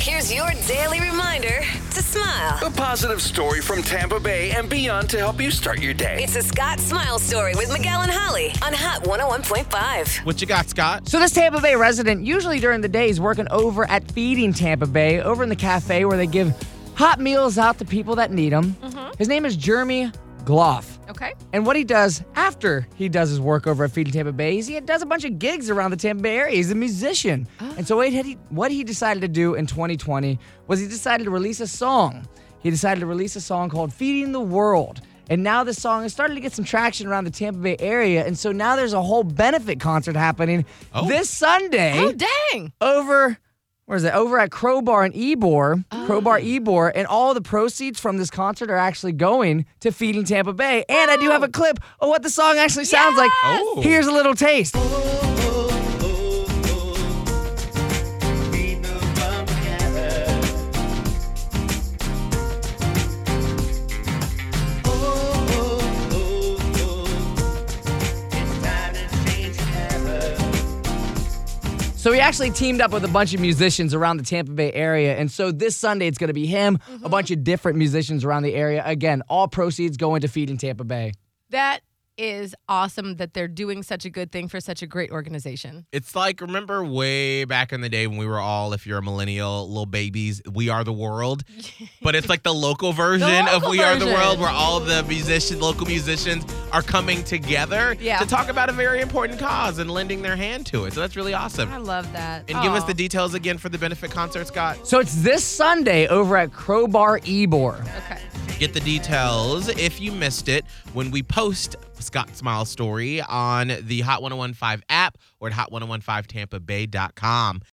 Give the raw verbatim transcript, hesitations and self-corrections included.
Here's your daily reminder to smile. A positive story from Tampa Bay and beyond to help you start your day. It's a Scott Smile Story with Miguel and Holly on Hot one oh one point five. What you got, Scott? So this Tampa Bay resident, usually during the day, is working over at Feeding Tampa Bay, over in the cafe where they give hot meals out to people that need them. Mm-hmm. His name is Jeremy Gloff. Okay. And what he does after he does his work over at Feeding Tampa Bay is he does a bunch of gigs around the Tampa Bay area. He's a musician. Oh. And so what he, what he decided to do in twenty twenty was he decided to release a song. He decided to release a song called Feeding the World. And now this song has started to get some traction around the Tampa Bay area. And so now there's a whole benefit concert happening Oh. this Sunday Oh, dang. over, where is it? Over at Crowbar and Ybor. Oh. Crowbar Ybor. And all the proceeds from this concert are actually going to Feeding Tampa Bay. And I do have a clip of what the song actually sounds like. Oh. Here's a little taste. So he actually teamed up with a bunch of musicians around the Tampa Bay area. And so this Sunday, it's going to be him, Mm-hmm. a bunch of different musicians around the area. Again, all proceeds going to Feeding Tampa Bay. That is awesome that they're doing such a good thing for such a great organization. It's like, remember way back in the day when we were all, if you're a millennial, little babies, We Are the World? But it's like the local version The of local We Are the version. World, where all of the musicians, local musicians are coming together Yeah. to talk about a very important cause and lending their hand to it. So that's really awesome. I love that. And give us Aw. the details again for the benefit concert, Scott. So it's this Sunday over at Crowbar Ybor. Okay. Get the details if you missed it when we post Scott Smile Story on the Hot ten fifteen app or at hot ten fifteen tampa bay dot com.